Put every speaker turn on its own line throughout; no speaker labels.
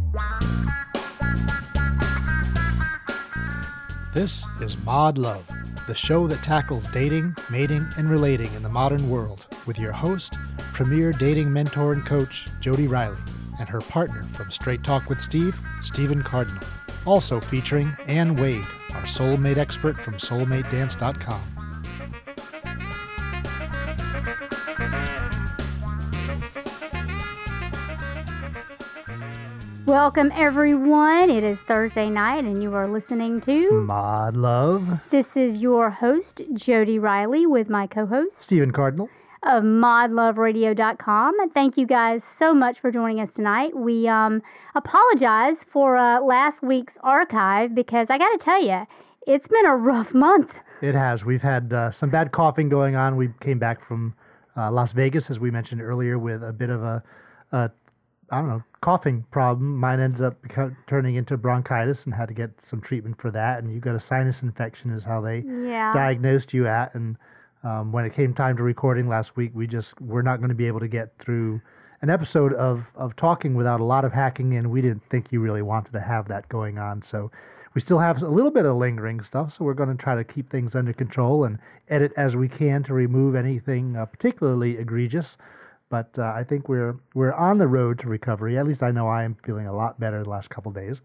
This is Mod Love, the show that tackles dating, mating, and relating in the modern world with your host, premier dating mentor and coach, Jody Riley, and her partner from Straight Talk with Steve, Stephen Cardinal. Also featuring Ann Wade, our soulmate expert from soulmatedance.com.
Welcome, everyone. It is Thursday night, and you are listening to
Mod Love.
This is your host, Jody Riley, with my co-host,
Stephen Cardinal.
Of ModLoveRadio.com. Thank you guys so much for joining us tonight. We apologize for last week's archive because I got to tell you, it's been a rough month.
It has. We've had some bad coughing going on. We came back from Las Vegas, as we mentioned earlier, with a bit of a coughing problem. Mine ended up turning into bronchitis and had to get some treatment for that. And you got a sinus infection is how they diagnosed you at. And when it came time to recording last week, we're not going to be able to get through an episode of talking without a lot of hacking, and we didn't think you really wanted to have that going on. So we still have a little bit of lingering stuff, so we're going to try to keep things under control and edit as we can to remove anything particularly egregious. But I think we're on the road to recovery. At least I know I am feeling a lot better the last couple of days.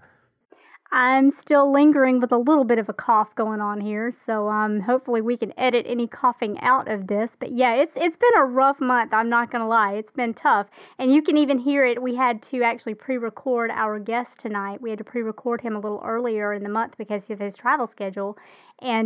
I'm still lingering with a little bit of a cough going on here, so hopefully we can edit any coughing out of this. But yeah, it's been a rough month, I'm not going to lie. It's been tough, and you can even hear it. We had to actually pre-record our guest tonight. We had to pre-record him a little earlier in the month because of his travel schedule, and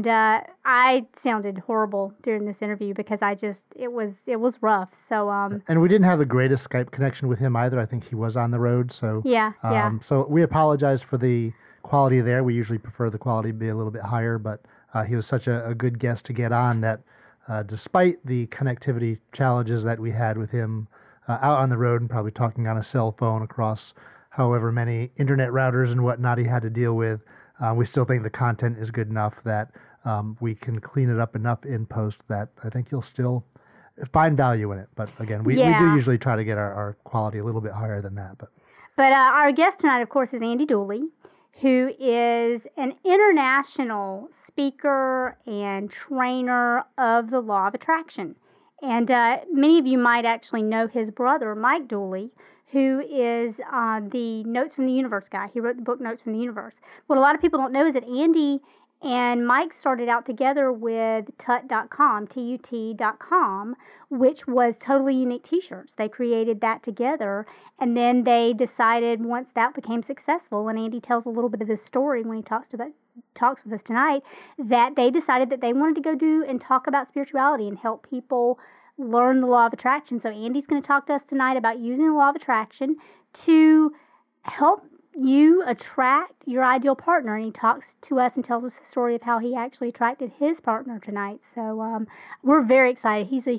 I sounded horrible during this interview because it was rough. So
and we didn't have the greatest Skype connection with him either. I think he was on the road, so
yeah.
So we apologize for the quality there. We usually prefer the quality to be a little bit higher, but he was such a good guest to get on that despite the connectivity challenges that we had with him out on the road and probably talking on a cell phone across however many internet routers and whatnot he had to deal with, we still think the content is good enough that we can clean it up enough in post that I think you'll still find value in it. But again, we do usually try to get our quality a little bit higher than that.
But our guest tonight, of course, is Andy Dooley, who is an international speaker and trainer of the law of attraction. And many of you might actually know his brother, Mike Dooley, who is the Notes from the Universe guy. He wrote the book Notes from the Universe. What a lot of people don't know is that Andy and Mike started out together with Tut.com, Tut.com, which was Totally Unique T-shirts. They created that together, and then they decided once that became successful, and Andy tells a little bit of this story when he talks with us tonight, that they decided that they wanted to go do and talk about spirituality and help people learn the law of attraction. So Andy's going to talk to us tonight about using the law of attraction to help you attract your ideal partner, and he talks to us and tells us the story of how he actually attracted his partner tonight. So we're very excited. He's a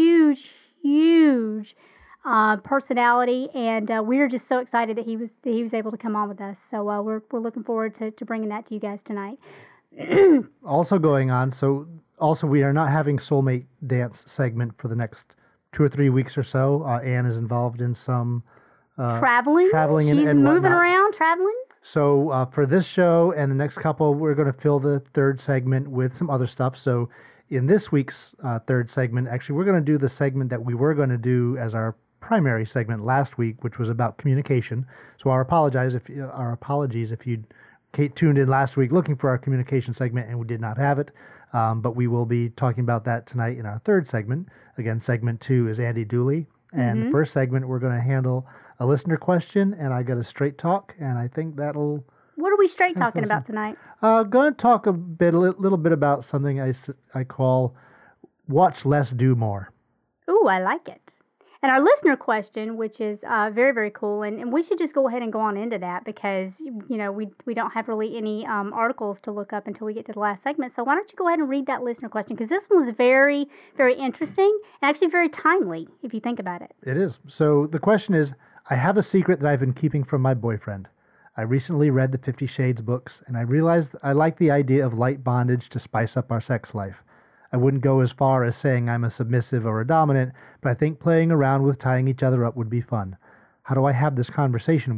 huge personality, and we're just so excited that he was able to come on with us. So we're looking forward to bringing that to you guys tonight.
Also going on, we are not having Soulmate Dance segment for the next 2 or 3 weeks or so. Ann is involved in some
traveling. She's
and
moving
whatnot.
around, traveling.
So for this show and the next couple, we're going to fill the third segment with some other stuff. So in this week's third segment, actually, we're going to do the segment that we were going to do as our primary segment last week, which was about communication. So our apologies if you tuned in last week looking for our communication segment and we did not have it. But we will be talking about that tonight in our third segment. Again, segment 2 is Andy Dooley. And the first segment, we're going to handle a listener question, and I got a straight talk, and I think that'll...
What are we straight talking about tonight?
Going to talk a little bit about something I call watch less, do more.
Ooh, I like it. And our listener question, which is very, very cool, and we should just go ahead and go on into that because, we don't have really any articles to look up until we get to the last segment. So why don't you go ahead and read that listener question, because this one was very, very interesting and actually very timely if you think about it.
It is. So the question is, I have a secret that I've been keeping from my boyfriend. I recently read the 50 Shades books, and I realized I like the idea of light bondage to spice up our sex life. I wouldn't go as far as saying I'm a submissive or a dominant, but I think playing around with tying each other up would be fun. How do I have this conversation with him?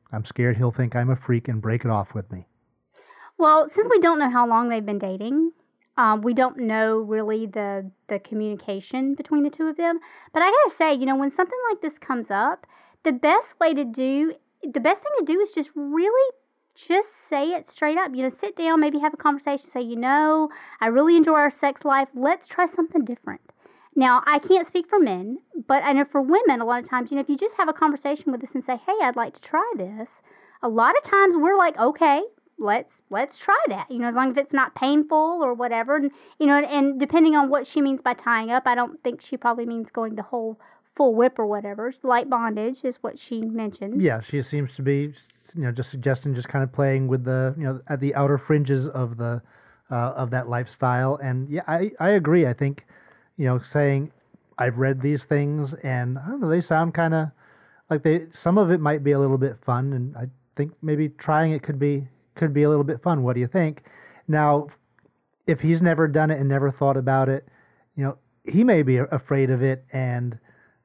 I'm scared he'll think I'm a freak and break it off with me.
Well, since we don't know how long they've been dating, we don't know really the communication between the two of them. But I gotta say, when something like this comes up, the best thing to do is just really just say it straight up. Sit down, maybe have a conversation, say, I really enjoy our sex life. Let's try something different. Now, I can't speak for men, but I know for women, a lot of times, if you just have a conversation with us and say, hey, I'd like to try this, a lot of times we're like, okay, let's try that, as long as it's not painful or whatever. And, and depending on what she means by tying up, I don't think she probably means going the whole full whip or whatever. Light bondage is what she mentions.
Yeah, she seems to be, just suggesting, just kind of playing with the, at the outer fringes of the, of that lifestyle. And yeah, I agree. I think, saying I've read these things and I don't know, they sound kind of like some of it might be a little bit fun. And I think maybe trying it could be a little bit fun. What do you think? Now, if he's never done it and never thought about it, he may be afraid of it. And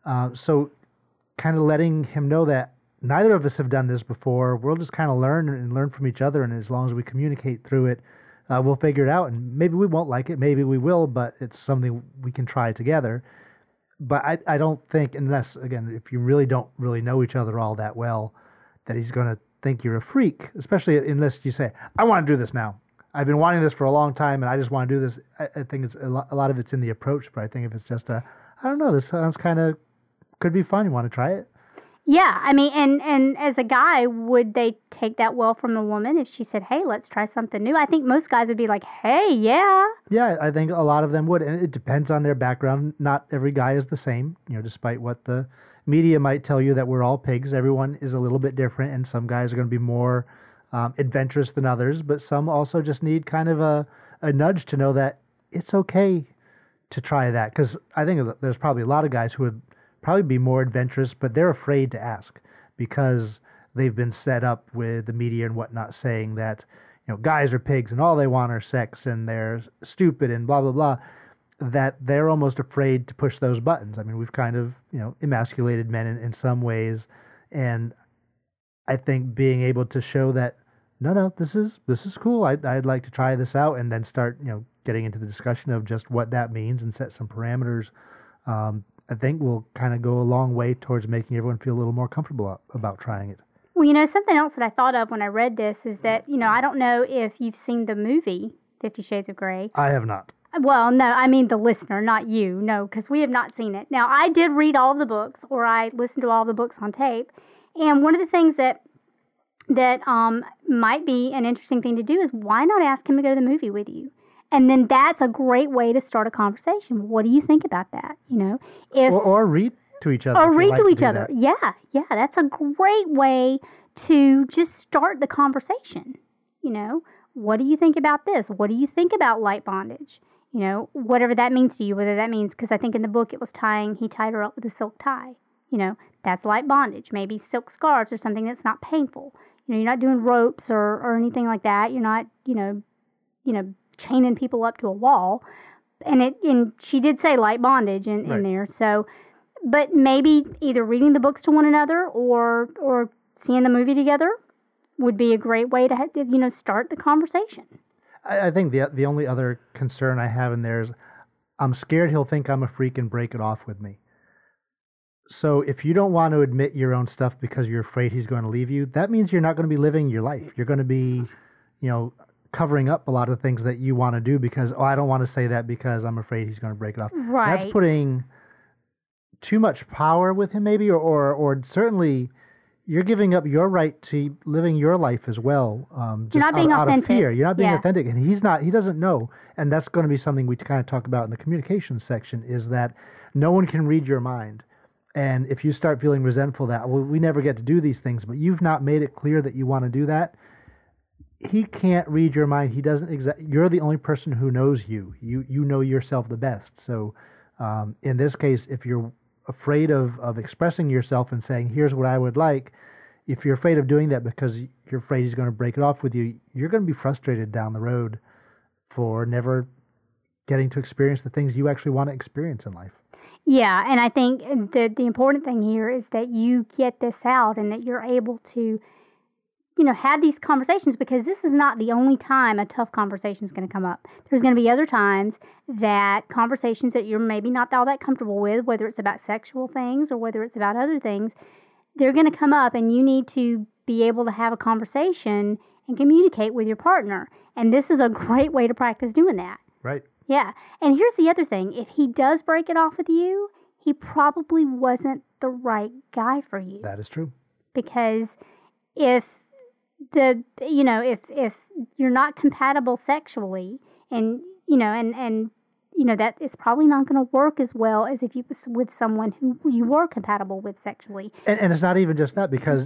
so kind of letting him know that neither of us have done this before. We'll just kind of learn from each other. And as long as we communicate through it, we'll figure it out. And maybe we won't like it. Maybe we will, but it's something we can try together. But I don't think, unless, again, if you really don't really know each other all that well, that he's going to think you're a freak, especially unless you say, I want to do this now. I've been wanting this for a long time and I just want to do this. I think it's a lot of it's in the approach, but I think if it's just I don't know, this sounds could be fun. You want to try it?
Yeah, I mean, and as a guy, would they take that well from a woman if she said, hey, let's try something new? I think most guys would be like, hey, yeah.
Yeah, I think a lot of them would, and it depends on their background. Not every guy is the same, despite what the media might tell you that we're all pigs. Everyone is a little bit different, and some guys are going to be more adventurous than others, but some also just need kind of a nudge to know that it's okay to try that, because I think there's probably a lot of guys who would probably be more adventurous, but they're afraid to ask because they've been set up with the media and whatnot saying that, guys are pigs and all they want are sex and they're stupid and blah, blah, blah, that they're almost afraid to push those buttons. I mean, we've kind of, emasculated men in some ways. And I think being able to show that, no, this is cool. I'd like to try this out, and then start, getting into the discussion of just what that means and set some parameters, I think will kind of go a long way towards making everyone feel a little more comfortable about trying it.
Well, something else that I thought of when I read this is that, I don't know if you've seen the movie 50 Shades of Grey.
I have not.
Well, no, I mean the listener, not you. No, because we have not seen it. Now, I did read all of the books, or I listened to all of the books on tape. And one of the things that might be an interesting thing to do is, why not ask him to go to the movie with you? And then that's a great way to start a conversation. What do you think about that?
Or read to each other.
Or read to each other. Yeah, that's a great way to just start the conversation. What do you think about this? What do you think about light bondage? Whatever that means to you, whether that means, because I think in the book he tied her up with a silk tie. That's light bondage. Maybe silk scarves or something that's not painful. You're not doing ropes or anything like that. You're not, chaining people up to a wall. And she did say light bondage in there. So, but maybe either reading the books to one another or seeing the movie together would be a great way to, start the conversation.
I think the only other concern I have in there is I'm scared he'll think I'm a freak and break it off with me. So if you don't want to admit your own stuff because you're afraid he's going to leave you, that means you're not going to be living your life. You're going to be, covering up a lot of things that you want to do because, I don't want to say that because I'm afraid he's going to break it off.
Right.
That's putting too much power with him maybe, or certainly you're giving up your right to living your life as well.
You're not being authentic.
Out of fear. You're not being authentic. And he doesn't know. And that's going to be something we kind of talk about in the communication section, is that no one can read your mind. And if you start feeling resentful that, we never get to do these things, but you've not made it clear that you want to do that, he can't read your mind. He doesn't you're the only person who knows you. You know yourself the best. So in this case, if you're afraid of expressing yourself and saying, here's what I would like, if you're afraid of doing that because you're afraid he's going to break it off with you, you're going to be frustrated down the road for never getting to experience the things you actually want to experience in life.
Yeah, and I think the important thing here is that you get this out and that you're able to had these conversations, because this is not the only time a tough conversation is going to come up. There's going to be other times that conversations that you're maybe not all that comfortable with, whether it's about sexual things or whether it's about other things, they're going to come up, and you need to be able to have a conversation and communicate with your partner. And this is a great way to practice doing that.
Right.
Yeah. And here's the other thing. If he does break it off with you, he probably wasn't the right guy for you.
That is true.
Because if if you're not compatible sexually, and that it's probably not going to work as well as if you was with someone who you were compatible with sexually.
And it's not even just that, because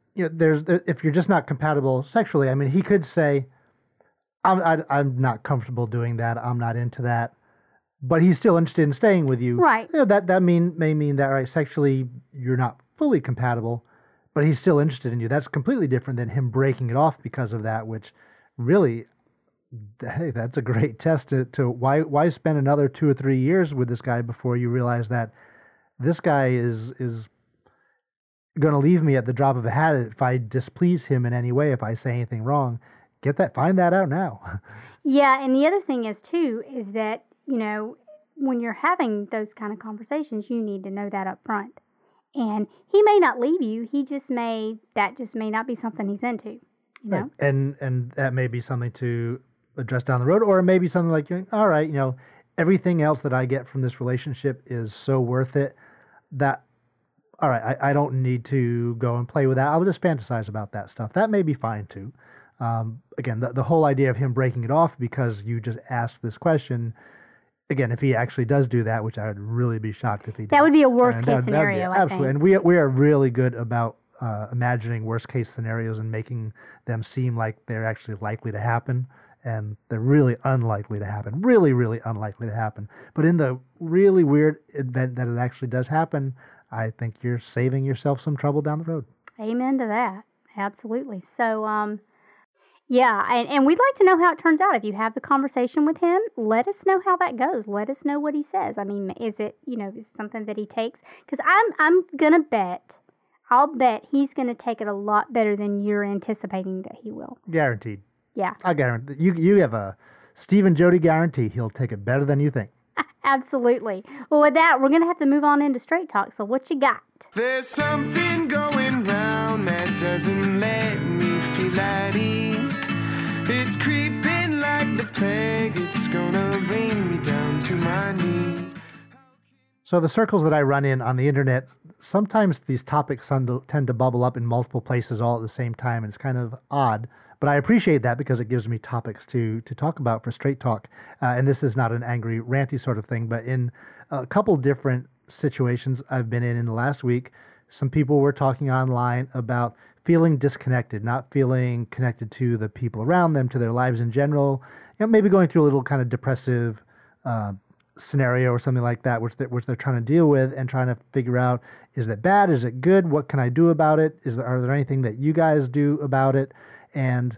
if you're just not compatible sexually, I mean, he could say, I'm not comfortable doing that, I'm not into that, but he's still interested in staying with you.
Right.
That may mean that, right, sexually you're not fully compatible, but he's still interested in you. That's completely different than him breaking it off because of that, which really, hey, that's a great test to why spend another 2 or 3 years with this guy before you realize that this guy is going to leave me at the drop of a hat if I displease him in any way, if I say anything wrong. Find that out now.
Yeah, and the other thing is too, is that, when you're having those kind of conversations, you need to know that up front. And he may not leave you. That just may not be something he's into.
Right. And that may be something to address down the road, or maybe something like, all right, everything else that I get from this relationship is so worth it that, all right, I don't need to go and play with that. I'll just fantasize about that stuff. That may be fine too. Again, the whole idea of him breaking it off because you just asked this question. Again, if he actually does do that, which I would really be shocked if he did.
That would be a worst case scenario,
absolutely. And we are really good about imagining worst case scenarios and making them seem like they're actually likely to happen. And they're really unlikely to happen. Really, really unlikely to happen. But in the really weird event that it actually does happen, I think you're saving yourself some trouble down the road.
Amen to that. Absolutely. So, yeah, and we'd like to know how it turns out. If you have the conversation with him, let us know how that goes. Let us know what he says. I mean, is it, is it something that he takes? Because I'm going to bet, I'll bet he's going to take it a lot better than you're anticipating that he will.
Guaranteed.
Yeah.
I guarantee. You have a Stephen Jody guarantee he'll take it better than you think.
Absolutely. Well, with that, we're going to have to move on into Straight Talk. So what you got?
There's something going round that doesn't let me feel at ease. It's creeping like the plague. It's gonna bring me down to my knees.
So the circles that I run in on the internet, sometimes these topics tend to bubble up in multiple places all at the same time, and it's kind of odd. But I appreciate that because it gives me topics to talk about for Straight Talk. And this is not an angry, ranty sort of thing, but in a couple different situations I've been in the last week, some people were talking online about feeling disconnected, not feeling connected to the people around them, to their lives in general, maybe going through a little kind of depressive scenario or something like that, which they're trying to deal with and trying to figure out, is that bad? Is it good? What can I do about it? Are there anything that you guys do about it? And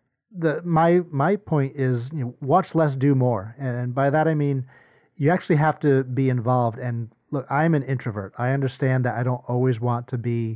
my point is, watch less, do more. And by that I mean, you actually have to be involved. And look, I'm an introvert. I understand that we don't always want to be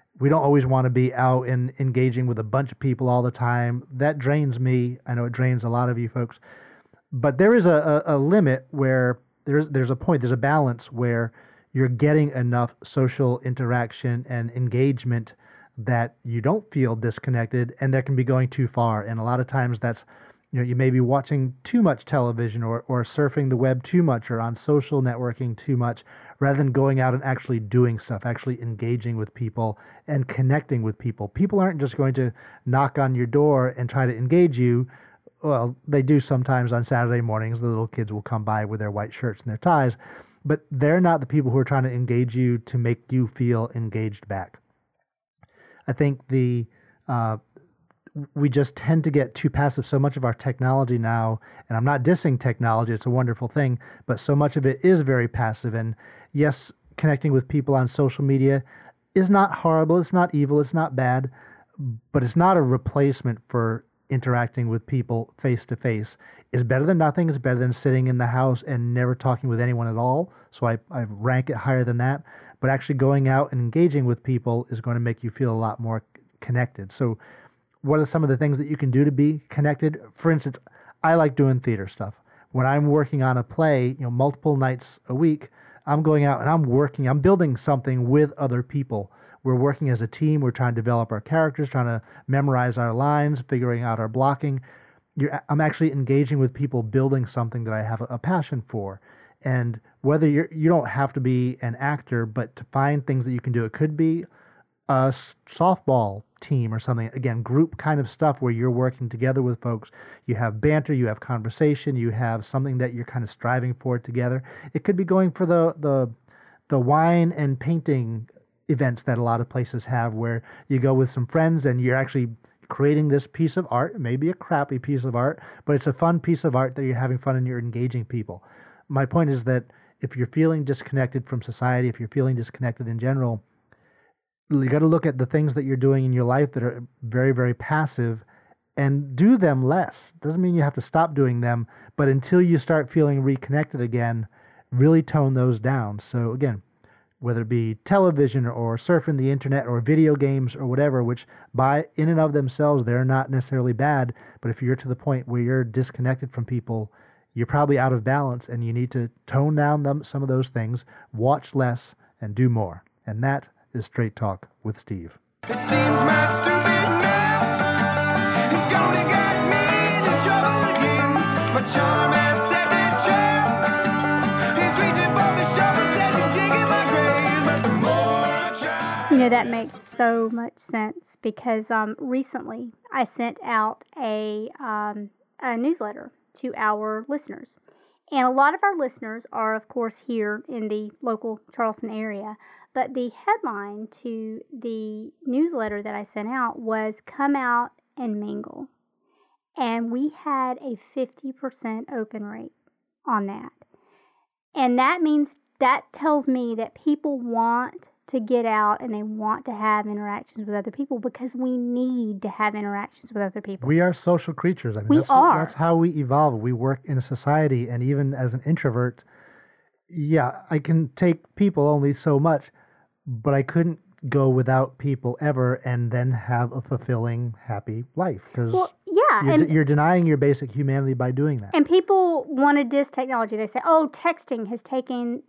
out and engaging with a bunch of people all the time. That drains me. I know it drains a lot of you folks. But there is a limit where there's a point, there's a balance where you're getting enough social interaction and engagement that you don't feel disconnected, and that can be going too far. And a lot of times that's, you may be watching too much television or surfing the web too much or on social networking too much, rather than going out and actually doing stuff, actually engaging with people and connecting with people. People aren't just going to knock on your door and try to engage you. Well, they do sometimes on Saturday mornings. The little kids will come by with their white shirts and their ties, but they're not the people who are trying to engage you to make you feel engaged back. I think we just tend to get too passive. So much of our technology now, and I'm not dissing technology, it's a wonderful thing, but so much of it is very passive. And yes, connecting with people on social media is not horrible, it's not evil, it's not bad, but it's not a replacement for interacting with people face to face. It's better than nothing. It's better than sitting in the house and never talking with anyone at all. So I rank it higher than that. But actually going out and engaging with people is going to make you feel a lot more connected. So what are some of the things that you can do to be connected? For instance, I like doing theater stuff. When I'm working on a play, multiple nights a week, I'm going out and I'm building something with other people. We're working as a team. We're trying to develop our characters, trying to memorize our lines, figuring out our blocking. I'm actually engaging with people, building something that I have a passion for. And whether you don't have to be an actor, but to find things that you can do. It could be a softball team or something. Again, group kind of stuff where you're working together with folks. You have banter, you have conversation, you have something that you're kind of striving for together. It could be going for the wine and painting events that a lot of places have, where you go with some friends and you're actually creating this piece of art, maybe a crappy piece of art, but it's a fun piece of art that you're having fun and you're engaging people. My point is that if you're feeling disconnected from society, if you're feeling disconnected in general, you got to look at the things that you're doing in your life that are very, very passive and do them less. Doesn't mean you have to stop doing them, but until you start feeling reconnected again, really tone those down. So again, whether it be television or surfing the internet or video games or whatever, which by in and of themselves, they're not necessarily bad. But if you're to the point where you're disconnected from people, you're probably out of balance and you need to tone down some of those things, watch less and do more. And that is Straight Talk with Steve.
It seems my stupid math is gonna get me into trouble again. My charm has set the trap. He's reaching for the shovel, says he's digging my grave. But the more I try,
That makes so much sense because recently I sent out a newsletter to our listeners. And a lot of our listeners are, of course, here in the local Charleston area. But the headline to the newsletter that I sent out was "Come Out and Mingle." And we had a 50% open rate on that. And that tells me that people want to get out and they want to have interactions with other people because we need to have interactions with other people.
We are social creatures. I mean, that's how we evolve. We work in a society, and even as an introvert, I can take people only so much, but I couldn't go without people ever and then have a fulfilling, happy life because you're denying your basic humanity by doing that.
And people want to diss technology. They say, "Oh, texting has taken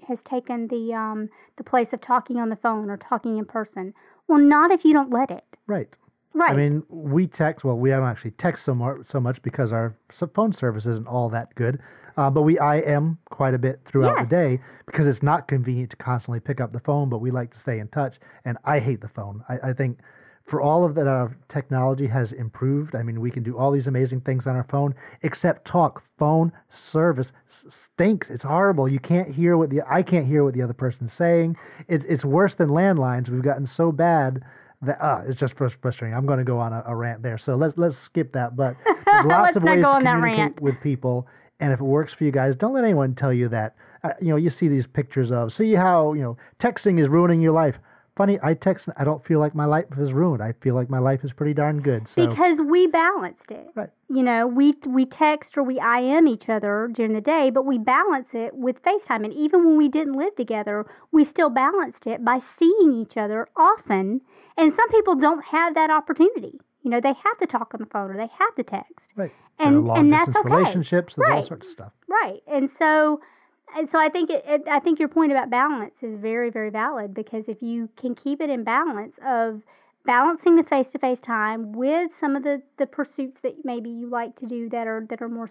the place of talking on the phone or talking in person." Well, not if you don't let it.
Right.
Right.
I mean, we text. Well, we don't actually text so much because our phone service isn't all that good. But we IM quite a bit throughout the day because it's not convenient to constantly pick up the phone, but we like to stay in touch. And I hate the phone. I think for all of that our technology has improved, I mean, we can do all these amazing things on our phone, except talk. Phone service stinks. It's horrible. I can't hear what the other person's saying. It's worse than landlines. We've gotten so bad that it's just frustrating. I'm going to go on a rant there. So let's skip that. But there's lots of ways to communicate with people. And if it works for you guys, don't let anyone tell you that. You see these pictures of, see how, texting is ruining your life. Funny, I text and I don't feel like my life is ruined. I feel like my life is pretty darn good. So.
Because we balanced it.
Right.
We text or we IM each other during the day, but we balance it with FaceTime. And even when we didn't live together, we still balanced it by seeing each other often. And some people don't have that opportunity. They have to talk on the phone or they have to text.
Right.
And that's okay.
Relationships, there's all sorts of stuff.
Right. And so I think I think your point about balance is very, very valid because if you can keep it in balance of balancing the face-to-face time with some of the pursuits that maybe you like to do that are more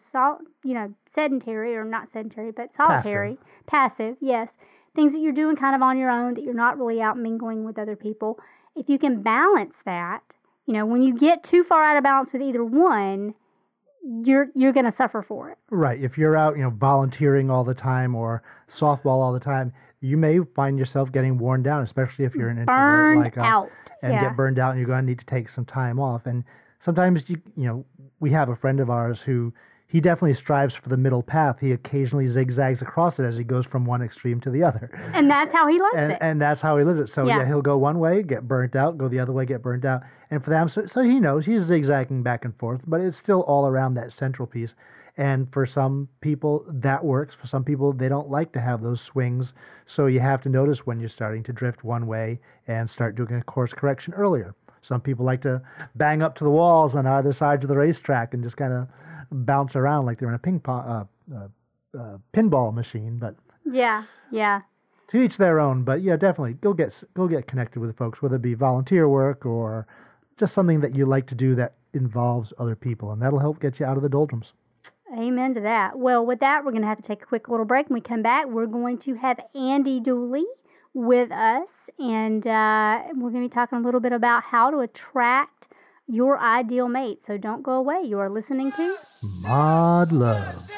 sedentary or not sedentary but solitary, passive, yes, things that you're doing kind of on your own that you're not really out mingling with other people. If you can balance that, when you get too far out of balance with either one, you're going to suffer for it.
Right. If you're out, volunteering all the time or softball all the time, you may find yourself getting worn down, especially if you're an introvert like us. Get burned out and you're going to need to take some time off. And sometimes, we have a friend of ours who he definitely strives for the middle path. He occasionally zigzags across it as he goes from one extreme to the other.
And that's how he lives it.
And that's how he lives it. So he'll go one way, get burnt out, go the other way, get burnt out. And for them, so he knows he's zigzagging back and forth, but it's still all around that central piece. And for some people, that works. For some people, they don't like to have those swings. So you have to notice when you're starting to drift one way and start doing a course correction earlier. Some people like to bang up to the walls on either sides of the racetrack and just kind of bounce around like they're in a pinball machine. But
yeah.
to each their own. But yeah, definitely go get connected with folks, whether it be volunteer work or just something that you like to do that involves other people, and that'll help get you out of the doldrums.
Amen to that. Well, with that, we're going to have to take a quick little break. When we come back, we're going to have Andy Dooley with us, and we're going to be talking a little bit about how to attract your ideal mate. So don't go away. You are listening to
Mod Love.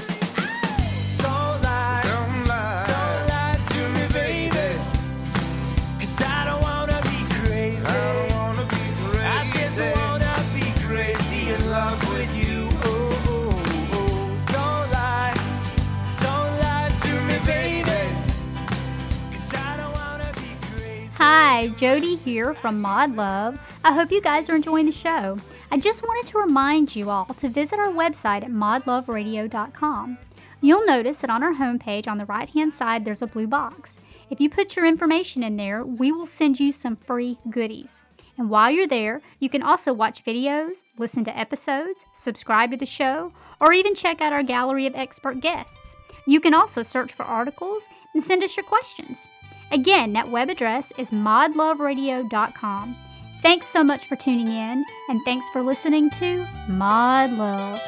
Hi, Jody here from Mod Love. I hope you guys are enjoying the show. I just wanted to remind you all to visit our website at modloveradio.com. You'll notice that on our homepage on the right-hand side there's a blue box. If you put your information in there, we will send you some free goodies. And while you're there, you can also watch videos, listen to episodes, subscribe to the show, or even check out our gallery of expert guests. You can also search for articles and send us your questions. Again, that web address is modloveradio.com. Thanks so much for tuning in, and thanks for listening to Mod Love.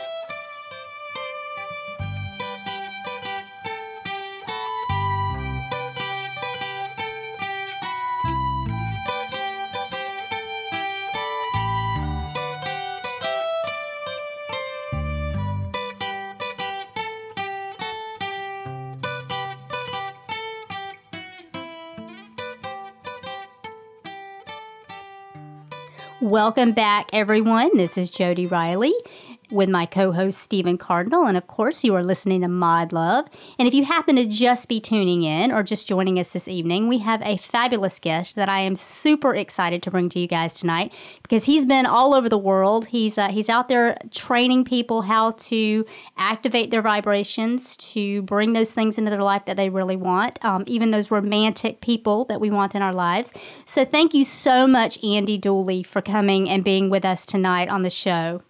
Welcome back, everyone. This is Jody Riley with my co-host Stephen Cardinal, and of course you are listening to Mod Love. And if you happen to just be tuning in or just joining us this evening, we have a fabulous guest that I am super excited to bring to you guys tonight, because he's been all over the world. He's out there training people how to activate their vibrations, to bring those things into their life that they really want, even those romantic people that we want in our lives. So thank you so much, Andy Dooley, for coming and being with us tonight on the show.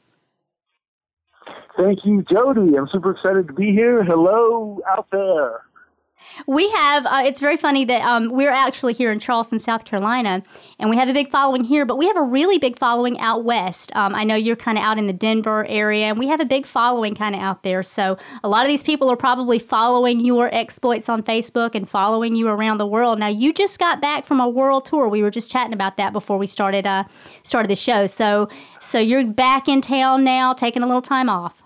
Thank you, Jody. I'm super excited to be here. Hello out there.
We have, it's very funny that we're actually here in Charleston, South Carolina, and we have a big following here, but we have a really big following out west. I know you're kind of out in the Denver area, and we have a big following kind of out there. So a lot of these people are probably following your exploits on Facebook and following you around the world. Now, you just got back from a world tour. We were just chatting about that before we started the show. So you're back in town now, taking a little time off.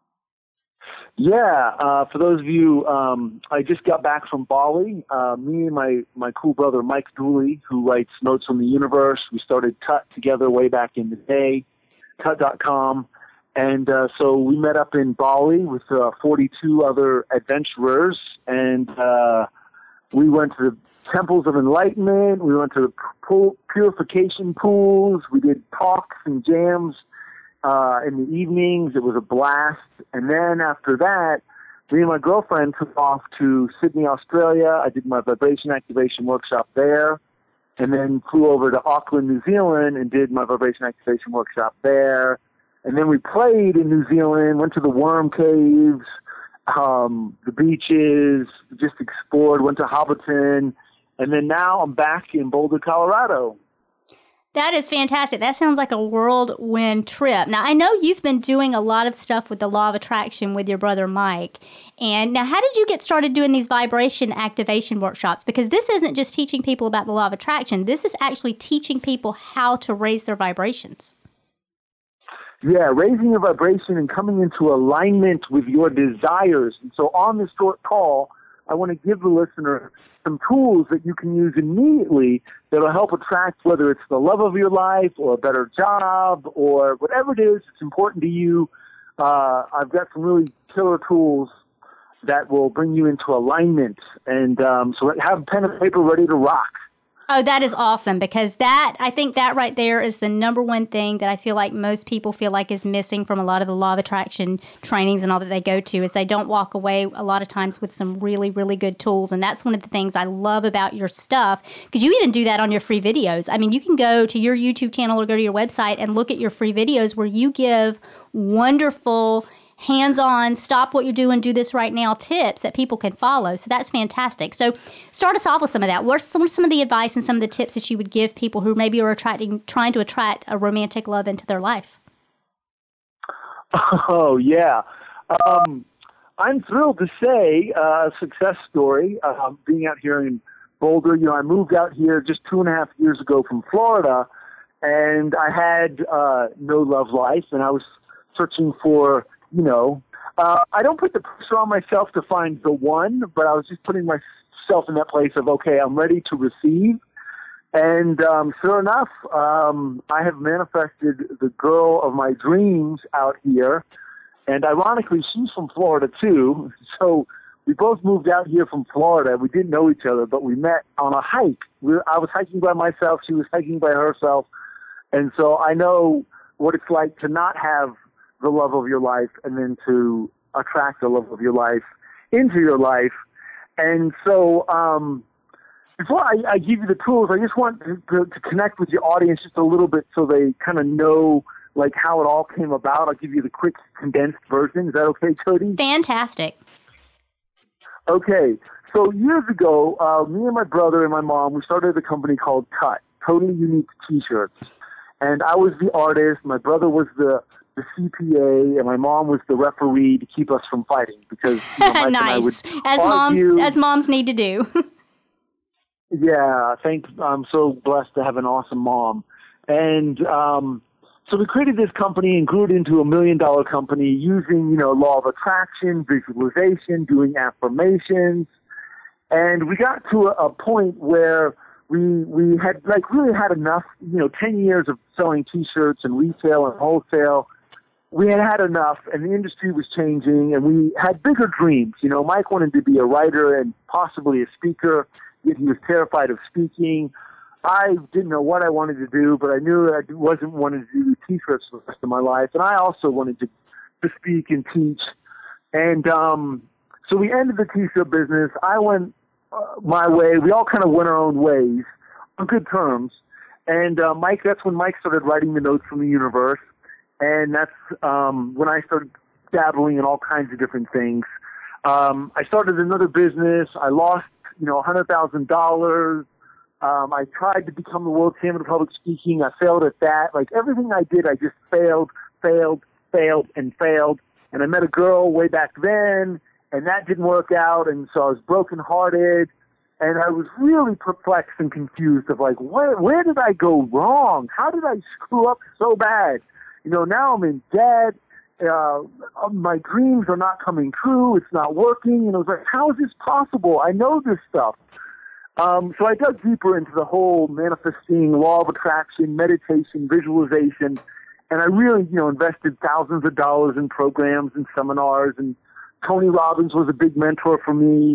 Yeah, for those of you, I just got back from Bali. Me and my cool brother, Mike Dooley, who writes Notes from the Universe, we started Tut together way back in the day, Tut.com. And so we met up in Bali with 42 other adventurers, and we went to the temples of enlightenment, we went to the purification pools, we did talks and jams in the evenings. It was a blast. And then after that, me and my girlfriend took off to Sydney, Australia. I did my vibration activation workshop there, and then flew over to Auckland, New Zealand, and did my vibration activation workshop there. And then we played in New Zealand, went to the worm caves, the beaches, just explored, went to Hobbiton, and then now I'm back in Boulder, Colorado.
That is fantastic. That sounds like a whirlwind trip. Now, I know you've been doing a lot of stuff with the Law of Attraction with your brother Mike. And now, how did you get started doing these vibration activation workshops? Because this isn't just teaching people about the Law of Attraction. This is actually teaching people how to raise their vibrations.
Yeah, raising your vibration and coming into alignment with your desires. And so on this short call, I want to give the listener some tools that you can use immediately that will help attract, whether it's the love of your life or a better job or whatever it is that's important to you. I've got some really killer tools that will bring you into alignment. And so have pen and paper ready to rock.
Oh, that is awesome, because I think that right there is the number one thing that I feel like most people feel like is missing from a lot of the law of attraction trainings and all that they go to, is they don't walk away a lot of times with some really, really good tools. And that's one of the things I love about your stuff, because you even do that on your free videos. I mean, you can go to your YouTube channel or go to your website and look at your free videos where you give wonderful hands-on, stop what you're doing, do this right now tips that people can follow. So that's fantastic. So start us off with some of that. What's some of the advice and some of the tips that you would give people who maybe are trying to attract a romantic love into their life?
Oh, yeah. I'm thrilled to say a success story, being out here in Boulder. You know, I moved out here just 2.5 years ago from Florida, and I had no love life, and I was searching for, you know, I don't put the pressure on myself to find the one, but I was just putting myself in that place of, okay, I'm ready to receive. And sure enough, I have manifested the girl of my dreams out here. And ironically, she's from Florida too. So we both moved out here from Florida. We didn't know each other, but we met on a hike. I was hiking by myself. She was hiking by herself. And so I know what it's like to not have the love of your life and then to attract the love of your life into your life. And so before I give you the tools, I just want to connect with your audience just a little bit so they kind of know like how it all came about. I'll give you the quick condensed version. Is that okay, Cody?
Fantastic.
Okay. So years ago, me and my brother and my mom, we started a company called Cut, Totally Unique T-Shirts. And I was the artist. My brother was the CPA, and my mom was the referee to keep us from fighting, because Mike
nice,
and I would
as moms need to do.
Yeah, I'm so blessed to have an awesome mom, and so we created this company and grew it into $1 million company using, law of attraction, visualization, doing affirmations, and we got to a point where we had really had enough. 10 years of selling T-shirts and retail and wholesale. We had enough, and the industry was changing, and we had bigger dreams. Mike wanted to be a writer and possibly a speaker, yet he was terrified of speaking. I didn't know what I wanted to do, but I knew I wasn't wanting to do T-shirts for the rest of my life, and I also wanted to speak and teach. And so we ended the T-shirt business. I went my way. We all kind of went our own ways on good terms. And that's when Mike started writing the notes from the universe. And that's when I started dabbling in all kinds of different things. I started another business. I lost, $100,000. I tried to become the world champion of public speaking. I failed at that. Like everything I did, I just failed. And I met a girl way back then, and that didn't work out. And so I was brokenhearted. And I was really perplexed and confused of like, where did I go wrong? How did I screw up so bad? Now I'm in debt. My dreams are not coming true. It's not working. And I was like, how is this possible? I know this stuff. So I dug deeper into the whole manifesting, law of attraction, meditation, visualization. And I really, invested thousands of dollars in programs and seminars. And Tony Robbins was a big mentor for me.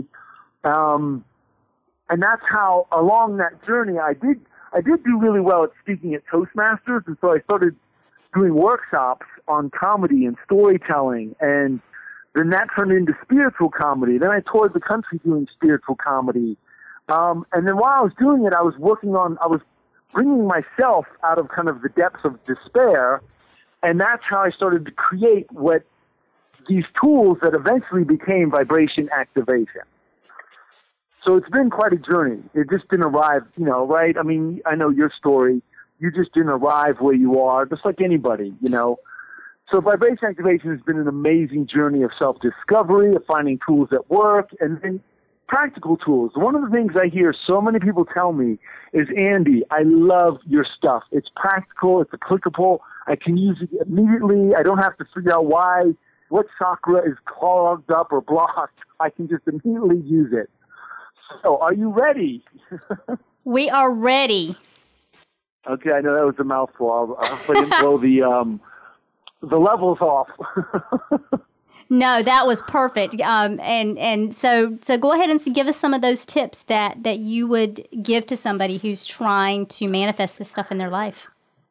And that's how, along that journey, I did do really well at speaking at Toastmasters, and so I started doing workshops on comedy and storytelling, and then that turned into spiritual comedy. Then I toured the country doing spiritual comedy, and then while I was doing it, I was bringing myself out of kind of the depths of despair, and that's how I started to create these tools that eventually became vibration activation. So it's been quite a journey. It just didn't arrive, right? I mean, I know your story. You just didn't arrive where you are, just like anybody, So vibration activation has been an amazing journey of self-discovery, of finding tools that work, and then practical tools. One of the things I hear so many people tell me is, Andy, I love your stuff. It's practical. It's applicable. I can use it immediately. I don't have to figure out what chakra is clogged up or blocked. I can just immediately use it. So, are you ready?
We are ready.
Okay, I know that was a mouthful. I didn't blow the levels off.
No, that was perfect. And so go ahead and give us some of those tips that you would give to somebody who's trying to manifest this stuff in their life.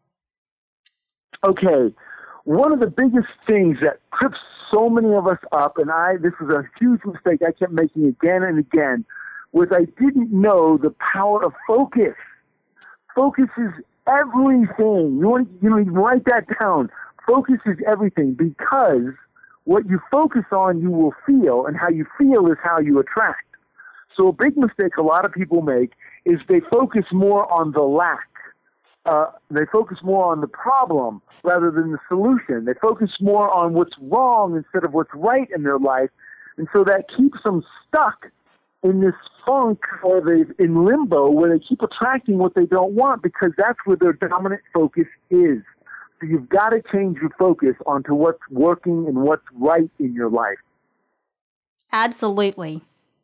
Okay. One of the biggest things that trips so many of us up, and this is a huge mistake I kept making again and again, was I didn't know the power of focus. Focus is everything. You write that down. Focus is everything, because what you focus on, you will feel, and how you feel is how you attract. So a big mistake a lot of people make is they focus more on the lack. They focus more on the problem rather than the solution. They focus more on what's wrong instead of what's right in their life. And so that keeps them stuck in this funk, or in limbo, where they keep attracting what they don't want, because that's where their dominant focus is. So you've got to change your focus onto what's working and what's right in your life.
Absolutely.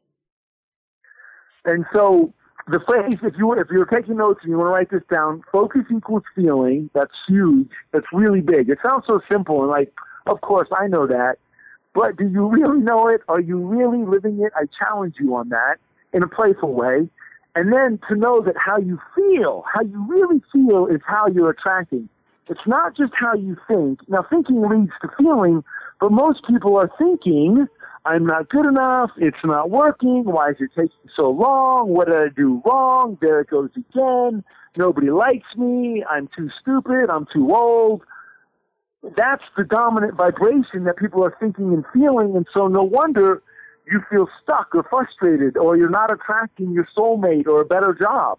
And so the phrase, if you're taking notes and you want to write this down, focus equals feeling. That's huge. That's really big. It sounds so simple, and like, of course, I know that. But do you really know it? Are you really living it? I challenge you on that in a playful way. And then to know that how you really feel is how you're attracting. It's not just how you think. Now, thinking leads to feeling, but most people are thinking, I'm not good enough, it's not working, why is it taking so long, what did I do wrong, there it goes again, nobody likes me, I'm too stupid, I'm too old. That's the dominant vibration that people are thinking and feeling, and so no wonder you feel stuck or frustrated, or you're not attracting your soulmate or a better job.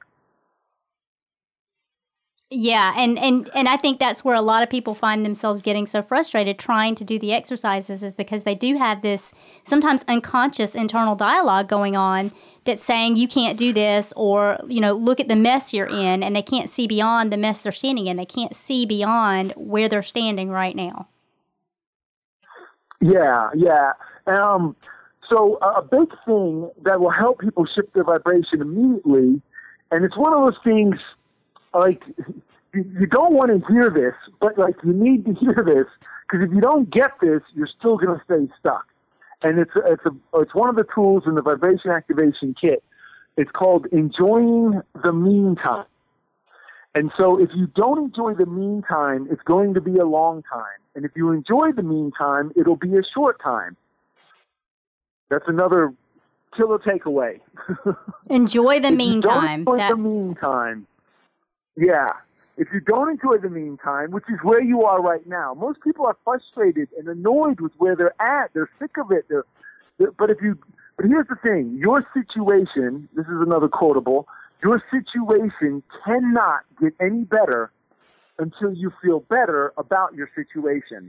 Yeah, and I think that's where a lot of people find themselves getting so frustrated trying to do the exercises, is because they do have this sometimes unconscious internal dialogue going on that's saying you can't do this, or, look at the mess you're in, and they can't see beyond the mess they're standing in. They can't see beyond where they're standing right now.
Yeah. So a big thing that will help people shift their vibration immediately, and it's one of those things, like, you don't want to hear this, but like, you need to hear this, because if you don't get this, you're still going to stay stuck. And it's one of the tools in the vibration activation kit. It's called enjoying the meantime. And so if you don't enjoy the meantime, it's going to be a long time. And if you enjoy the meantime, it'll be a short time. That's another killer takeaway.
Enjoy the meantime.
Don't enjoy the meantime. Yeah. If you don't enjoy the meantime, which is where you are right now, most people are frustrated and annoyed with where they're at. They're sick of it. But here's the thing. Your situation, this is another quotable, your situation cannot get any better until you feel better about your situation.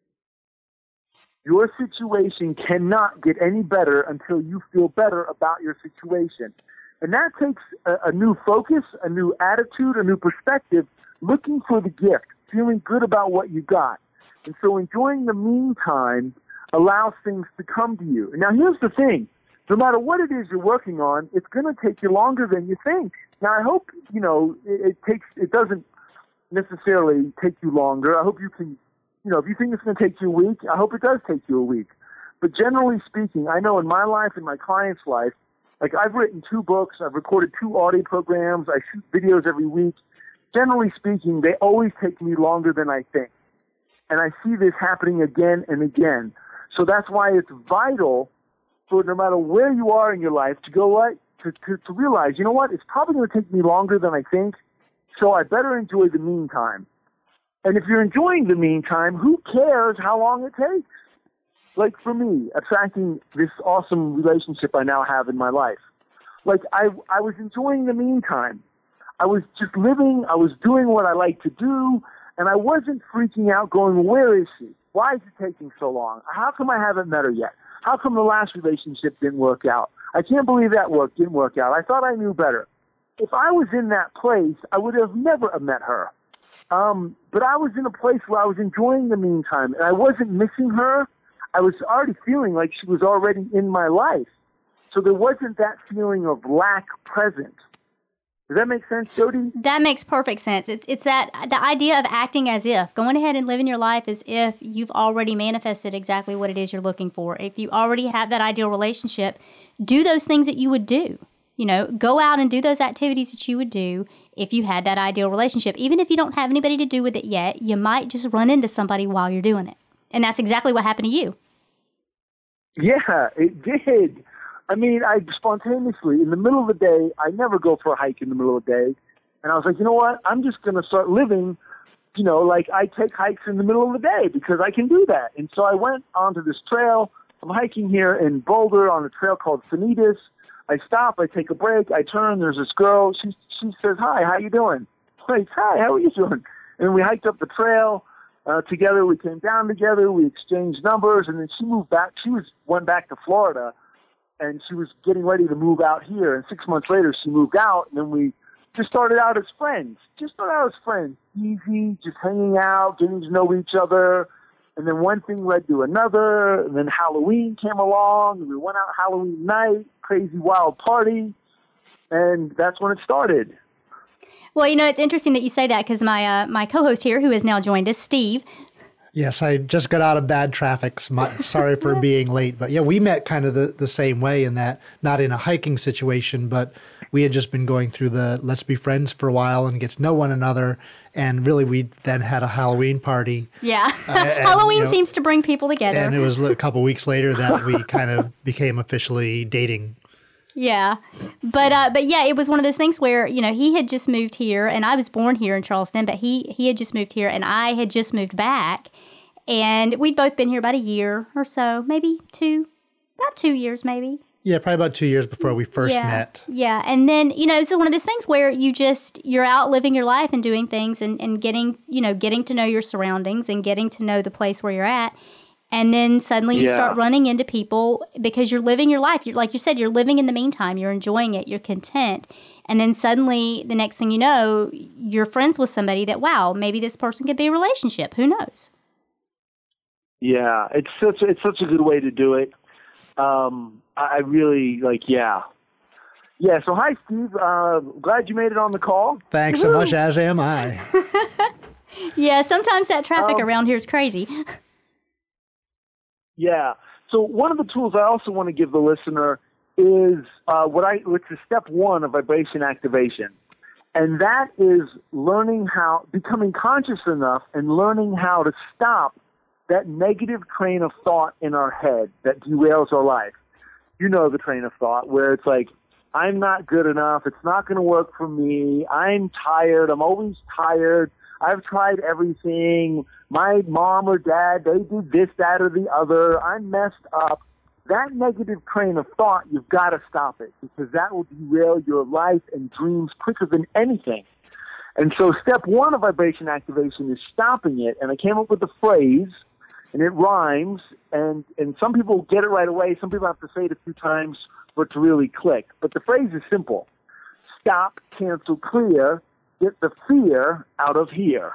Your situation cannot get any better until you feel better about your situation. And that takes a new focus, a new attitude, a new perspective, looking for the gift, feeling good about what you got. And so enjoying the meantime allows things to come to you. Now, here's the thing. No matter what it is you're working on, it's going to take you longer than you think. Now, I hope, it doesn't necessarily take you longer. I hope you can, if you think it's going to take you a week, I hope it does take you a week. But generally speaking, I know in my life, in my client's life, like, I've written 2 books, I've recorded 2 audio programs, I shoot videos every week. Generally speaking, they always take me longer than I think. And I see this happening again and again. So that's why it's vital for no matter where you are in your life to go to realize, you know what, it's probably going to take me longer than I think, so I better enjoy the meantime. And if you're enjoying the meantime, who cares how long it takes? Like, for me, attracting this awesome relationship I now have in my life. Like, I was enjoying the meantime. I was just living, I was doing what I like to do, and I wasn't freaking out going, where is she? Why is it taking so long? How come I haven't met her yet? How come the last relationship didn't work out? I can't believe that didn't work out. I thought I knew better. If I was in that place, I would have never met her. But I was in a place where I was enjoying the meantime, and I wasn't missing her. I was already feeling like she was already in my life. So there wasn't that feeling of lack present. Does that make sense, Jody?
That makes perfect sense. It's that the idea of acting as if, going ahead and living your life as if you've already manifested exactly what it is you're looking for. If you already have that ideal relationship, do those things that you would do. You know, go out and do those activities that you would do if you had that ideal relationship. Even if you don't have anybody to do with it yet, you might just run into somebody while you're doing it. And that's exactly what happened to you.
Yeah, it did. I mean, I spontaneously, in the middle of the day, I never go for a hike in the middle of the day. And I was like, you know what? I'm just going to start living, you know, like I take hikes in the middle of the day because I can do that. And so I went onto this trail. I'm hiking here in Boulder on a trail called Sanitas. I stop, I take a break, I turn, there's this girl. She says, hi, how you doing? I'm like, hi, how are you doing? And we hiked up the trail together. We came down together. We exchanged numbers. And then she moved back. Went back to Florida. And she was getting ready to move out here. And 6 months later, she moved out. And then we just started out as friends. Easy, just hanging out, getting to know each other. And then one thing led to another. And then Halloween came along. And we went out Halloween night, crazy wild party. And that's when it started.
Well, you know, it's interesting that you say that because my co-host here, who has now joined us, Steve.
Yes, I just got out of bad traffic. Sorry for being late. But yeah, we met kind of the same way in that, not in a hiking situation, but we had just been going through the let's be friends for a while and get to know one another. And really, we then had a Halloween party.
Yeah. Halloween seems to bring people together.
And it was a couple weeks later that we kind of became officially dating.
Yeah. But yeah, it was one of those things where, you know, he had just moved here and I was born here in Charleston, but he had just moved here and I had just moved back. And we'd both been here about a year or so, maybe about 2 years maybe.
Yeah, probably about 2 years before we first met.
Yeah. And then, you know, it's one of those things where you're out living your life and doing things and getting to know your surroundings and getting to know the place where you're at. And then suddenly you start running into people because you're living your life. Like you said, you're living in the meantime. You're enjoying it. You're content. And then suddenly, the next thing you know, you're friends with somebody that, wow, maybe this person could be a relationship. Who knows?
Yeah, it's such a good way to do it. I really yeah. So hi, Steve. Glad you made it on the call.
Thanks so much, as am I.
Yeah, sometimes that traffic around here is crazy.
Yeah. So one of the tools I also want to give the listener is which is step one of vibration activation. And that is becoming conscious enough and learning how to stop that negative train of thought in our head that derails our life. You know the train of thought where it's like, I'm not good enough. It's not going to work for me. I'm tired. I'm always tired. I've tried everything. My mom or dad, they did this, that, or the other. I'm messed up. That negative train of thought, you've got to stop it because that will derail your life and dreams quicker than anything. And so step one of vibration activation is stopping it. And I came up with the phrase, and it rhymes, and some people get it right away. Some people have to say it a few times for it to really click. But the phrase is simple. Stop, cancel, clear, get the fear out of here.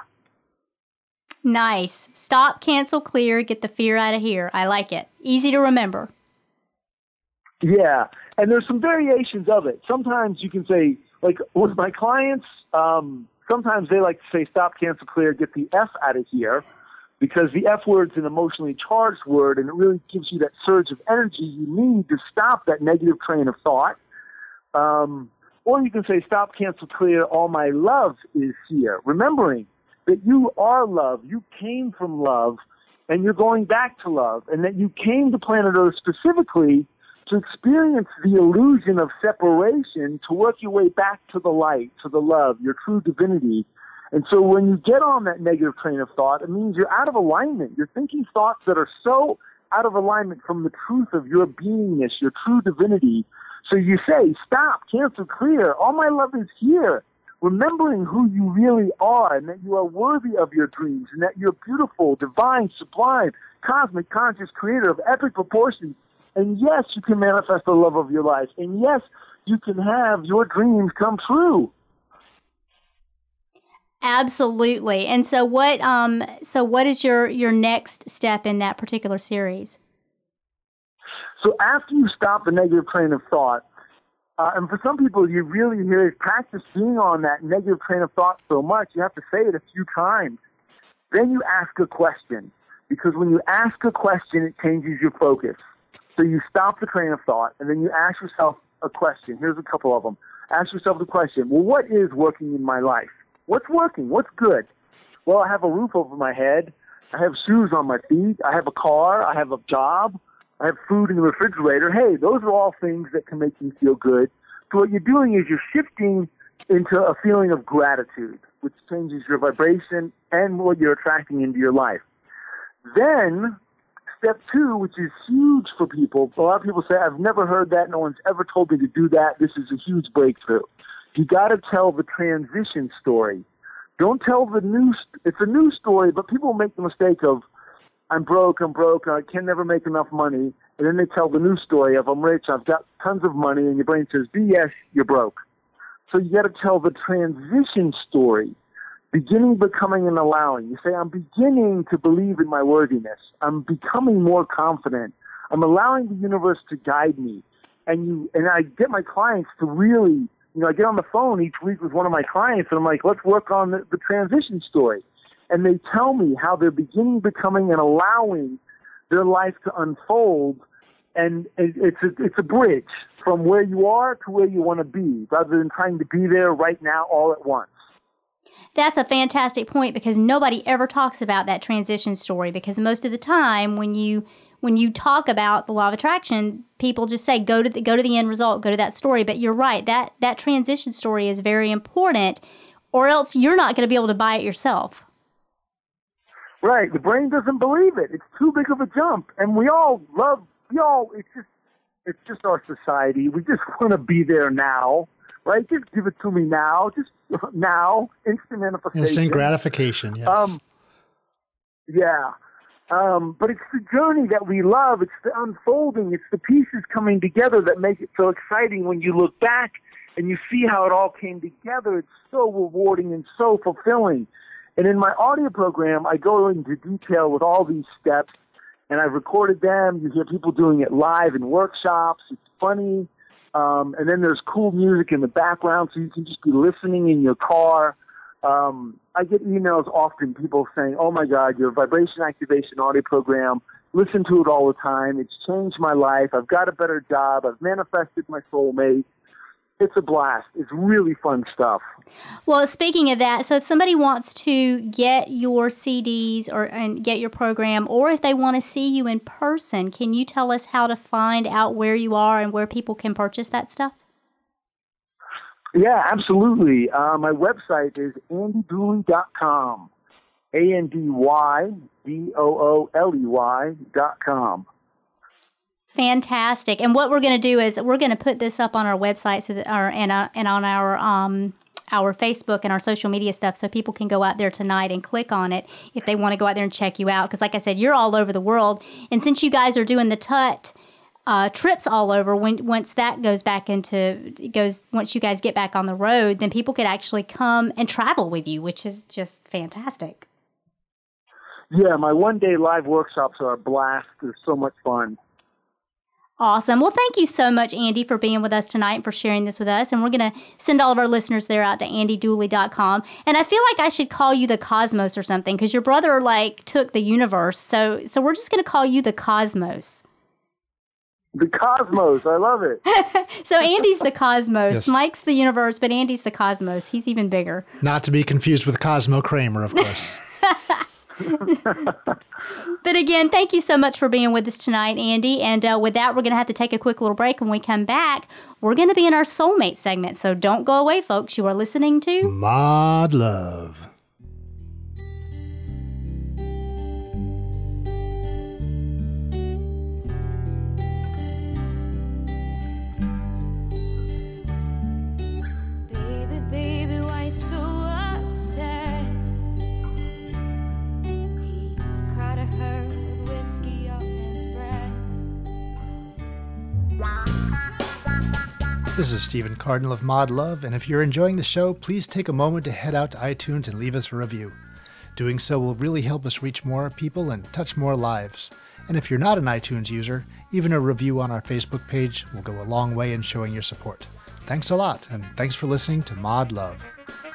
Nice. Stop, cancel, clear, get the fear out of here. I like it. Easy to remember.
Yeah, and there's some variations of it. Sometimes you can say, like with my clients, sometimes they like to say stop, cancel, clear, get the F out of here, because the F word's an emotionally charged word, and it really gives you that surge of energy you need to stop that negative train of thought. Or you can say stop, cancel, clear, all my love is here, remembering that you are love, you came from love, and you're going back to love, and that you came to planet Earth specifically to experience the illusion of separation, to work your way back to the light, to the love, your true divinity. And so when you get on that negative train of thought, it means you're out of alignment. You're thinking thoughts that are so out of alignment from the truth of your beingness, your true divinity. So you say, stop, cancel, clear, all my love is here, remembering who you really are and that you are worthy of your dreams and that you're beautiful, divine, sublime, cosmic, conscious, creator of epic proportions. And yes, you can manifest the love of your life. And yes, you can have your dreams come true.
Absolutely. And so what is your next step in that particular series?
So after you stop the negative train of thought, And for some people, you really practice being on that negative train of thought so much, you have to say it a few times. Then you ask a question, because when you ask a question, it changes your focus. So you stop the train of thought, and then you ask yourself a question. Here's a couple of them. Ask yourself the question, well, what is working in my life? What's working? What's good? Well, I have a roof over my head. I have shoes on my feet. I have a car. I have a job. I have food in the refrigerator. Hey, those are all things that can make you feel good. So what you're doing is you're shifting into a feeling of gratitude, which changes your vibration and what you're attracting into your life. Then, step 2, which is huge for people. A lot of people say, I've never heard that. No one's ever told me to do that. This is a huge breakthrough. You got to tell the transition story. Don't tell it's a new story, but people make the mistake of, I'm broke, I can never make enough money. And then they tell the new story of, I'm rich, I've got tons of money, and your brain says, BS, you're broke. So you got to tell the transition story, beginning, becoming, and allowing. You say, I'm beginning to believe in my worthiness. I'm becoming more confident. I'm allowing the universe to guide me. And I get my clients to really, I get on the phone each week with one of my clients, and I'm like, let's work on the transition story. And they tell me how they're beginning, becoming, and allowing their life to unfold. And it's a bridge from where you are to where you want to be, rather than trying to be there right now all at once.
That's a fantastic point, because nobody ever talks about that transition story, because most of the time when you talk about the law of attraction, people just say go to the end result, go to that story. But you're right, that transition story is very important, or else you're not going to be able to buy it yourself.
Right. The brain doesn't believe it. It's too big of a jump. And it's just our society. We just want to be there now, right? Just give it to me now. Just now. Instant manifestation.
Instant gratification, yes.
But it's the journey that we love. It's the unfolding. It's the pieces coming together that make it so exciting when you look back and you see how it all came together. It's so rewarding and so fulfilling. And in my audio program, I go into detail with all these steps, and I've recorded them. You hear people doing it live in workshops. It's funny. And then there's cool music in the background, so you can just be listening in your car. I get emails often, people saying, oh, my God, your vibration activation audio program, listen to it all the time. It's changed my life. I've got a better job. I've manifested my soulmate. It's a blast. It's really fun stuff.
Well, speaking of that, so if somebody wants to get your CDs and get your program, or if they want to see you in person, can you tell us how to find out where you are and where people can purchase that stuff?
Yeah, absolutely. My website is andydooley.com, ANDYDOOLEY.com.
Fantastic. And what we're going to do is we're going to put this up on our website and on our Facebook and our social media stuff, so people can go out there tonight and click on it if they want to go out there and check you out. Because like I said, you're all over the world. And since you guys are doing the TUT trips all over, once you guys get back on the road, then people could actually come and travel with you, which is just fantastic.
Yeah, my one-day live workshops are a blast. They're so much fun.
Awesome. Well, thank you so much, Andy, for being with us tonight and for sharing this with us. And we're going to send all of our listeners there out to andydooley.com. And I feel like I should call you the Cosmos or something, because your brother took the universe. So we're just going to call you the Cosmos.
The Cosmos. I love it.
So Andy's the Cosmos.
Yes.
Mike's the universe, but Andy's the Cosmos. He's even bigger.
Not to be confused with Cosmo Kramer, of course.
But again, thank you so much for being with us tonight, Andy. And with that, we're going to have to take a quick little break. When we come back, we're going to be in our soulmate segment. So don't go away, folks. You are listening to
Mod Love.
Baby, why so upset? He cried to her with whiskey on his breath.
This is Stephen Cardinal of Mod Love, and if you're enjoying the show, please take a moment to head out to iTunes and leave us a review. Doing so will really help us reach more people and touch more lives. And if you're not an iTunes user, even a review on our Facebook page will go a long way in showing your support. thanks a lot. And thanks for listening to Mod Love.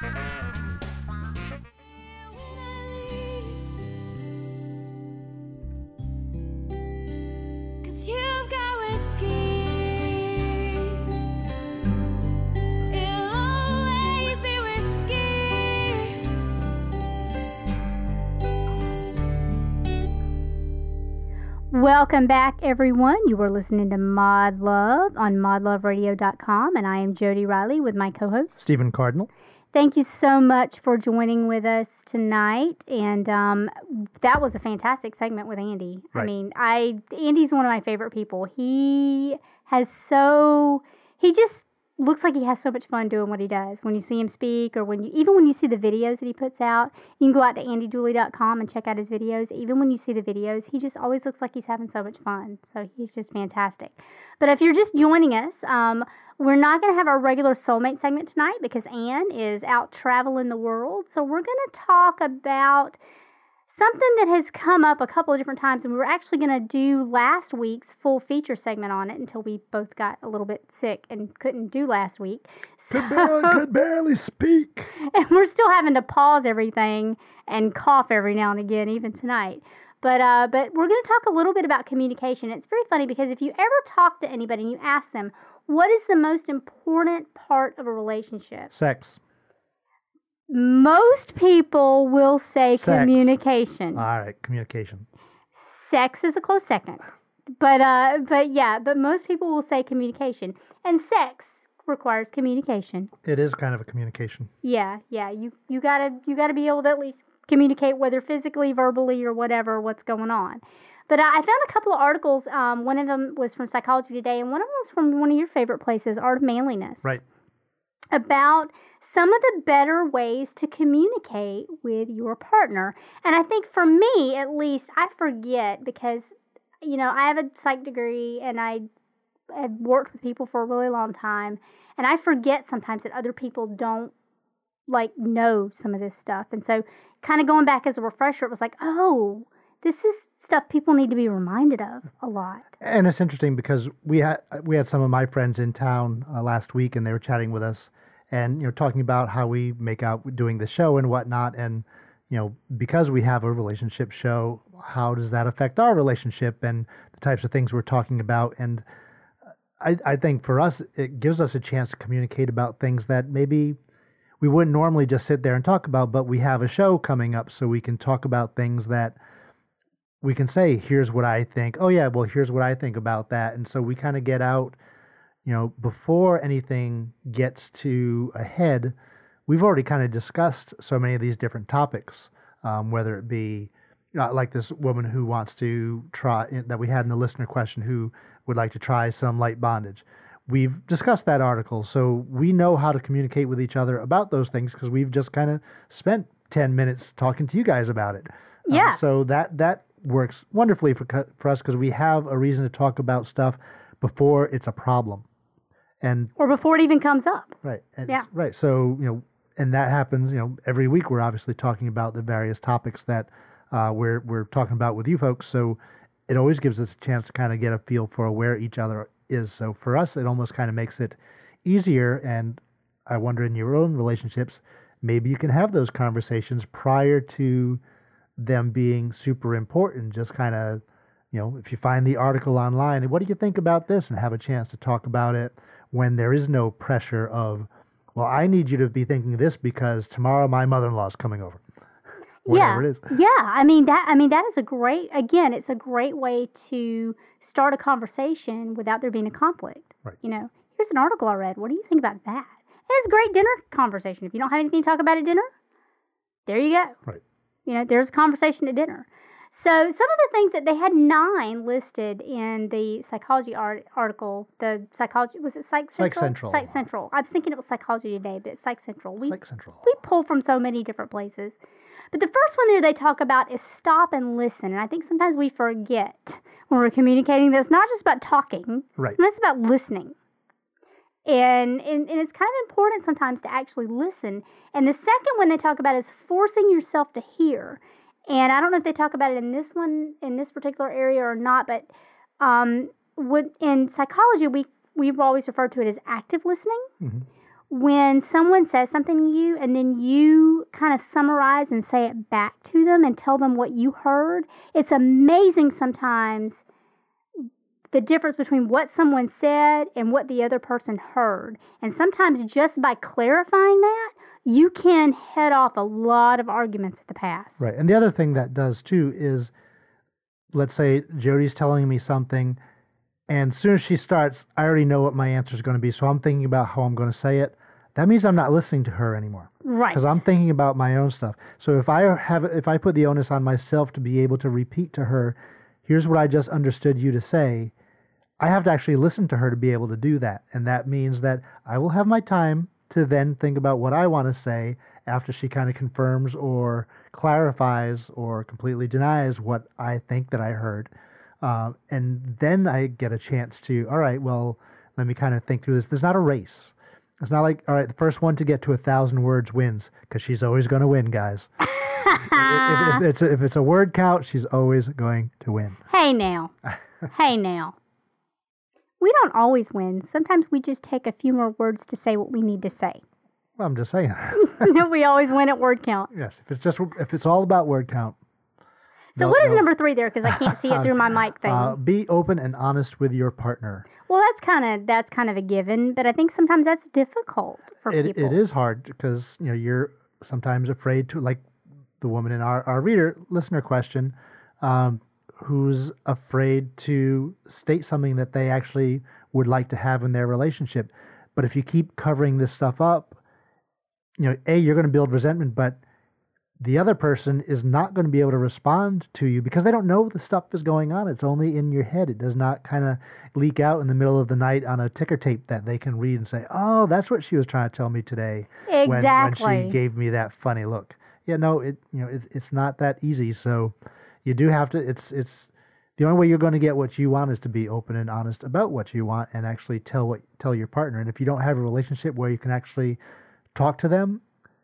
Cause you've got whiskey. It'll always be whiskey.
Welcome back, everyone. You are listening to Mod Love on modloveradio.com, and I am Jody Riley with my co-host
Stephen Cardinal.
Thank you so much for joining with us tonight, and that was a fantastic segment with Andy.
Right.
I mean, Andy's one of my favorite people. He just looks like he has so much fun doing what he does. When you see him speak, or even when you see the videos that he puts out, you can go out to andydooley.com and check out his videos. Even when you see the videos, he just always looks like he's having so much fun. So he's just fantastic. But if you're just joining us, we're not going to have our regular soulmate segment tonight because Ann is out traveling the world. So we're going to talk about something that has come up a couple of different times, and we were actually going to do last week's full feature segment on it until we both got a little bit sick and couldn't do last week. So,
Could barely speak.
and we're still having to pause everything and cough every now and again, even tonight. But we're going to talk a little bit about communication. It's very funny because if you ever talk to anybody and you ask them, what is the most important part of a relationship?
Sex.
Most people will say
Sex.
communication.
All right, communication.
Sex is a close second. But most people will say communication. And sex requires communication.
It is kind of a communication.
Yeah. You gotta be able to at least communicate, whether physically, verbally, or whatever, what's going on. But I found a couple of articles. One of them was from Psychology Today, and one of them was from one of your favorite places, Art of Manliness.
Right.
About some of the better ways to communicate with your partner. And I think for me, at least, I forget because, I have a psych degree and I have worked with people for a really long time. And I forget sometimes that other people don't, know some of this stuff. And so kind of going back as a refresher, it was like, oh, this is stuff people need to be reminded of a lot.
And it's interesting because we had some of my friends in town last week, and they were chatting with us, and talking about how we make out doing the show and whatnot, and because we have a relationship show, how does that affect our relationship and the types of things we're talking about? And I think for us, it gives us a chance to communicate about things that maybe we wouldn't normally just sit there and talk about, but we have a show coming up, so we can talk about things that we can say, here's what I think. Oh, yeah, well, here's what I think about that. And so we kind of get out, before anything gets to a head, we've already kind of discussed so many of these different topics, whether it be like this woman who wants to try, that we had in the listener question, who would like to try some light bondage. We've discussed that article, so we know how to communicate with each other about those things because we've just kind of spent 10 minutes talking to you guys about it.
Yeah.
So that works wonderfully for us because we have a reason to talk about stuff before it's a problem,
or before it even comes up.
Right.
Yeah.
Right. So and that happens. Every week we're obviously talking about the various topics that we're talking about with you folks. So it always gives us a chance to kind of get a feel for where each other is. So for us, it almost kind of makes it easier. And I wonder, in your own relationships, maybe you can have those conversations prior to them being super important. Just kind of, if you find the article online, what do you think about this, and have a chance to talk about it when there is no pressure of, well, I need you to be thinking this because tomorrow my mother-in-law is coming over. Whatever it is.
Yeah. That is it's a great way to start a conversation without there being a conflict.
Right.
Here's an article I read. What do you think about that? And it's a great dinner conversation. If you don't have anything to talk about at dinner, there you go.
Right.
There's a conversation at dinner. So some of the things that they had 9 listed in the psychology article, the psychology, was it Psych Central?
Psych Central.
Psych Central. I was thinking it was Psychology Today, but it's Psych Central.
Psych Central.
We pull from so many different places. But the first one there they talk about is stop and listen. And I think sometimes we forget when we're communicating that it's not just about talking.
Right.
It's about listening. And it's kind of important sometimes to actually listen. And the second one they talk about is forcing yourself to hear. And I don't know if they talk about it in this particular area or not, but in psychology, we've always referred to it as active listening. When someone says something to you and then you kind of summarize and say it back to them and tell them what you heard, it's amazing sometimes the difference between what someone said and what the other person heard. And sometimes just by clarifying that, you can head off a lot of arguments in the past.
Right. And the other thing that does too is, let's say Jody's telling me something, and as soon as she starts, I already know what my answer is going to be. So I'm thinking about how I'm going to say it. That means I'm not listening to her anymore.
Right.
Because I'm thinking about my own stuff. So if I put the onus on myself to be able to repeat to her, here's what I just understood you to say, I have to actually listen to her to be able to do that. And that means that I will have my time to then think about what I want to say after she kind of confirms or clarifies or completely denies what I think that I heard. And then I get a chance to, all right, well, let me kind of think through this. There's not a race. It's not like, all right, the first one to get to 1,000 words wins, because she's always going to win, guys. if it's a word count, she's always going to win.
Hey now. Hey now. We don't always win. Sometimes we just take a few more words to say what we need to say.
Well, I'm just saying.
We always win at word count.
Yes, if it's all about word count.
So what is number 3 there? Because I can't see it through my mic thing.
Be open and honest with your partner.
Well, that's kind of a given, but I think sometimes that's difficult for people.
It is hard because you're sometimes afraid to, like the woman in our listener question, who's afraid to state something that they actually would like to have in their relationship. But if you keep covering this stuff up, you're going to build resentment, but the other person is not going to be able to respond to you because they don't know the stuff is going on. It's only in your head. It does not kind of leak out in the middle of the night on a ticker tape that they can read and say, oh, that's what she was trying to tell me today.
Exactly.
When she gave me that funny look. Yeah, no, it's not that easy. So you do have to, it's the only way you're going to get what you want is to be open and honest about what you want and actually tell your partner. And if you don't have a relationship where you can actually talk to them,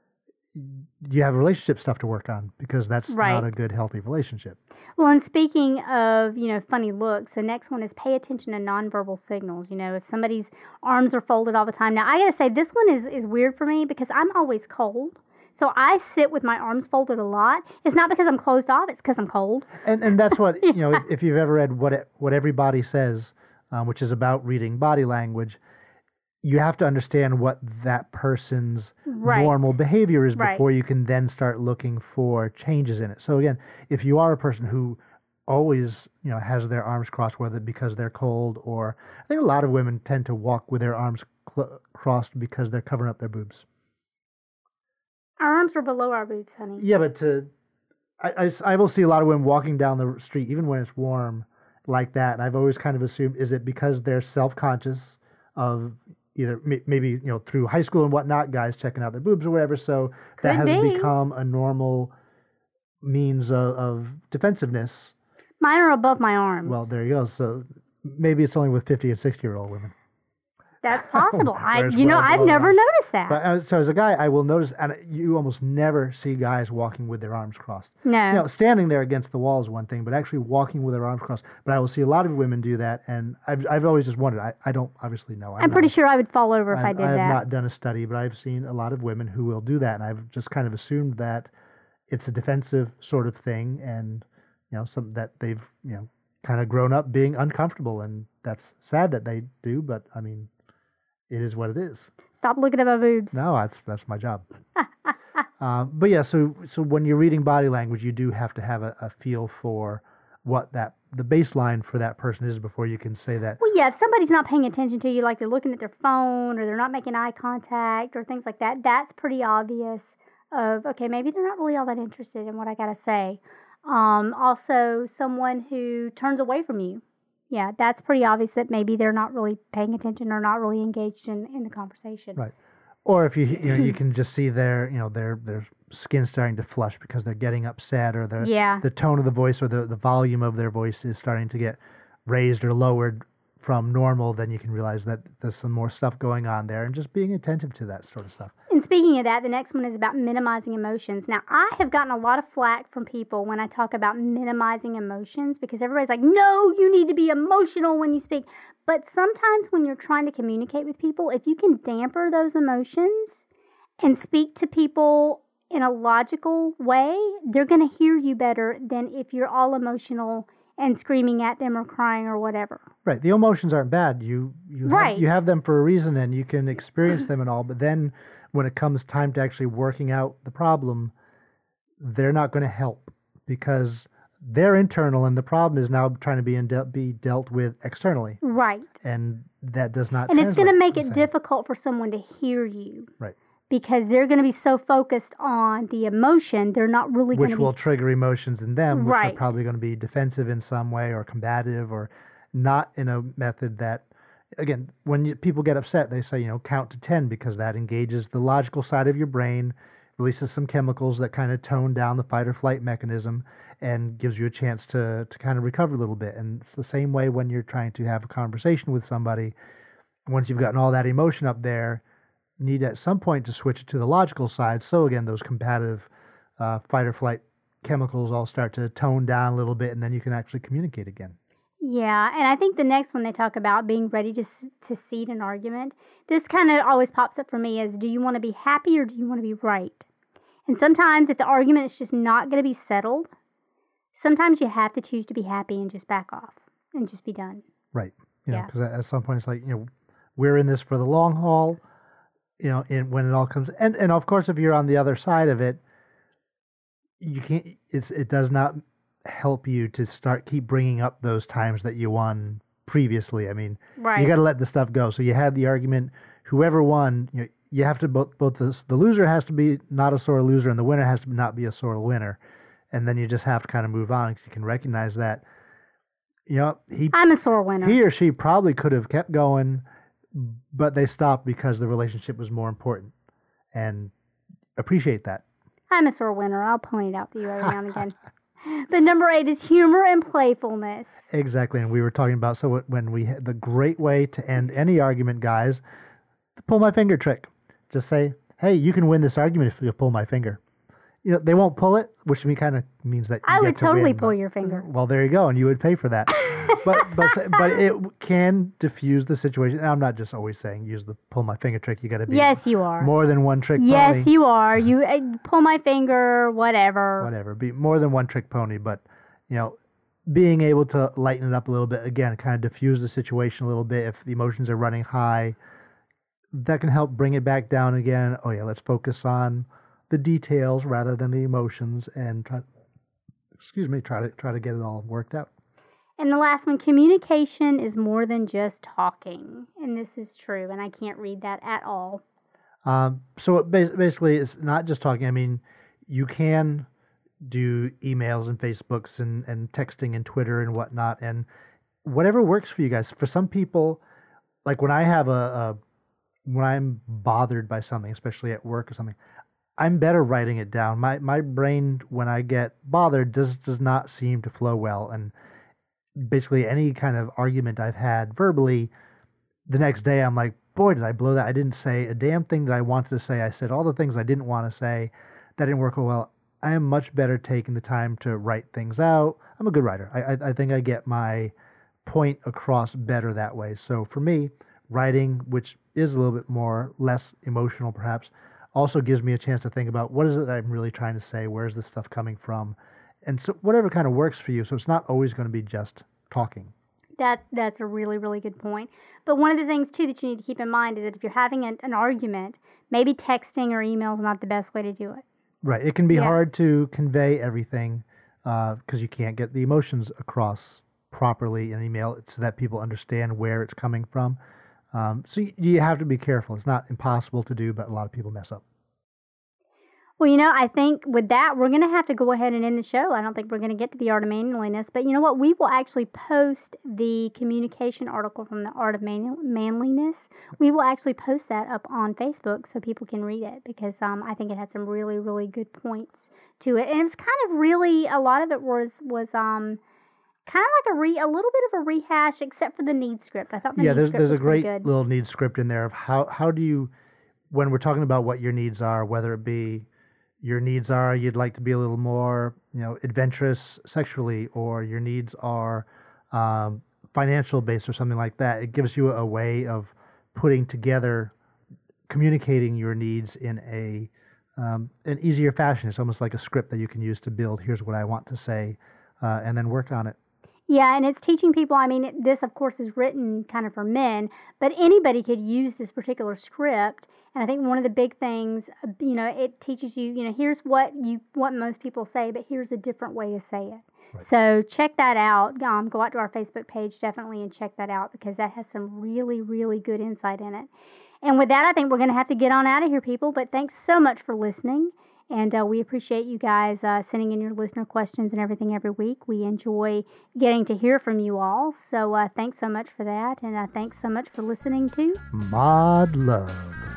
you have relationship stuff to work on because that's not a good, healthy relationship.
Well, and speaking of, funny looks, the next one is pay attention to nonverbal signals. If somebody's arms are folded all the time. Now, I got to say, this one is weird for me because I'm always cold. So I sit with my arms folded a lot. It's not because I'm closed off. It's because I'm cold.
And that's what, if you've ever read What Everybody Says, which is about reading body language, you have to understand what that person's normal behavior is before you can then start looking for changes in it. So again, if you are a person who always, has their arms crossed, whether because they're cold or I think a lot of women tend to walk with their arms crossed because they're covering up their boobs.
Our arms are below our boobs, honey.
Yeah, but I will see a lot of women walking down the street, even when it's warm, like that. And I've always kind of assumed, is it because they're self-conscious of either maybe, through high school and whatnot, guys checking out their boobs or whatever. So that has become a normal means of defensiveness.
Mine are above my arms.
Well, there you go. So maybe it's only with 50 and 60-year-old women.
That's possible. I've never noticed that.
But so as a guy, I will notice, and you almost never see guys walking with their arms crossed.
No.
Standing there against the wall is one thing, but actually walking with their arms crossed. But I will see a lot of women do that, and I've always just wondered. I don't obviously know.
I'm pretty sure I would fall over if I did that.
I have not done a study, but I've seen a lot of women who will do that, and I've just kind of assumed that it's a defensive sort of thing, and something that they've kind of grown up being uncomfortable, and that's sad that they do. But I mean, it is what it is.
Stop looking at my boobs.
No, that's my job. But yeah, so when you're reading body language, you do have to have a feel for what the baseline for that person is before you can say that.
Well, yeah, if somebody's not paying attention to you, like they're looking at their phone or they're not making eye contact or things like that, that's pretty obvious of, okay, maybe they're not really all that interested in what I got to say. Also, someone who turns away from you. Yeah, that's pretty obvious that maybe they're not really paying attention or not really engaged in the conversation.
Right. Or if you can just see their skin starting to flush because they're getting upset, or the tone of the voice or the volume of their voice is starting to get raised or lowered from normal, then you can realize that there's some more stuff going on there, and just being attentive to that sort of stuff.
And speaking of that, the next one is about minimizing emotions. Now, I have gotten a lot of flack from people when I talk about minimizing emotions because everybody's like, no, you need to be emotional when you speak. But sometimes when you're trying to communicate with people, if you can damper those emotions and speak to people in a logical way, they're going to hear you better than if you're all emotional and screaming at them or crying or whatever.
Right. The emotions aren't bad. You have them for a reason and you can experience them and all. But then when it comes time to actually working out the problem, they're not going to help because they're internal and the problem is now trying to be dealt with externally.
Right.
And that does not
And it's going to make
the
it
same.
difficult for someone to hear you.
Right.
Because they're going to be so focused on the emotion, they're not really going to
Which will trigger emotions in them, which
Right.
are probably going to be defensive in some way or combative or not in a method that, again, when people get upset, they say, count to 10 because that engages the logical side of your brain, releases some chemicals that kind of tone down the fight or flight mechanism and gives you a chance to kind of recover a little bit. And it's the same way when you're trying to have a conversation with somebody. Once you've gotten all that emotion up there, need at some point to switch it to the logical side. So again, those combative fight or flight chemicals all start to tone down a little bit, and then you can actually communicate again.
Yeah, and I think the next one they talk about being ready to cede an argument. This kind of always pops up for me as, do you want to be happy or do you want to be right? And sometimes if the argument is just not going to be settled, sometimes you have to choose to be happy and just back off and just be done.
Right.
Yeah.
Because at some point it's like, we're in this for the long haul, and when it all comes, and of course, if you're on the other side of it, you can't, it does not help you to keep bringing up those times that you won previously. I mean,
Right.
you got to let the stuff go. So you had the argument, whoever won, you have to both the loser has to be not a sore loser and the winner has to not be a sore winner. And then you just have to kind of move on because you can recognize that,
I'm a sore winner.
he or she probably could have kept going, but they stopped because the relationship was more important, and appreciate that.
I'm a sore winner. I'll point it out to you every now and again. But number 8 is humor and playfulness.
Exactly. And we were talking about, when we had the great way to end any argument, guys, the pull my finger trick. Just say, hey, you can win this argument if you pull my finger. They won't pull it, which kind of means that you
I
get
would
to
totally
win,
pull
but-
your finger.
Well, there you go, and you would pay for that. but it can diffuse the situation. And I'm not just always saying use the pull my finger trick. You got to be
Yes, you are.
more than one trick
Yes,
pony.
you are. You pull my finger, whatever.
Whatever, be more than one trick pony. But being able to lighten it up a little bit, again, kind of diffuse the situation a little bit. If the emotions are running high, that can help bring it back down again. Oh yeah, let's focus on the details rather than the emotions, and try to get it all worked out.
And the last one, communication is more than just talking. And this is true, and I can't read that at all.
So basically, it's not just talking. I mean, you can do emails and Facebooks and texting and Twitter and whatnot, and whatever works for you guys. For some people, like when I have when I'm bothered by something, especially at work or something, I'm better writing it down. My brain, when I get bothered, does not seem to flow well, and basically any kind of argument I've had verbally, the next day I'm like, boy, did I blow that. I didn't say a damn thing that I wanted to say. I said all the things I didn't want to say. That didn't work well. I am much better taking the time to write things out. I'm a good writer. I think I get my point across better that way. So for me, writing, which is a little bit less emotional perhaps, also gives me a chance to think about what is it I'm really trying to say? Where's this stuff coming from? And so whatever kind of works for you. So it's not always going to be just talking.
That's a really, really good point. But one of the things, too, that you need to keep in mind is that if you're having an argument, maybe texting or email is not the best way to do it.
Right. It can be
Yeah.
hard to convey everything because you can't get the emotions across properly in an email so that people understand where it's coming from. So you have to be careful. It's not impossible to do, but a lot of people mess up.
Well, I think with that, we're going to have to go ahead and end the show. I don't think we're going to get to the Art of Manliness. But you know what? We will actually post the communication article from the Art of Manliness. We will actually post that up on Facebook so people can read it because I think it had some really, really good points to it. And it was kind of really, a lot of it was kind of like a little bit of a rehash except for the need script. I thought the need script
there's
was
a great
pretty good.
little need script in there of how do you when we're talking about what your needs are, whether it be your needs are you'd like to be a little more, adventurous sexually, or your needs are financial based or something like that, it gives you a way of putting together, communicating your needs in an easier fashion. It's almost like a script that you can use to build, here's what I want to say, and then work on it.
Yeah, and it's teaching people, this, of course, is written kind of for men, but anybody could use this particular script. And I think one of the big things, it teaches you, here's what most people say, but here's a different way to say it. Right. So check that out. Go out to our Facebook page, definitely, and check that out, because that has some really, really good insight in it. And with that, I think we're going to have to get on out of here, people. But thanks so much for listening. And we appreciate you guys sending in your listener questions and everything every week. We enjoy getting to hear from you all. So thanks so much for that. And thanks so much for listening to
Mod Love.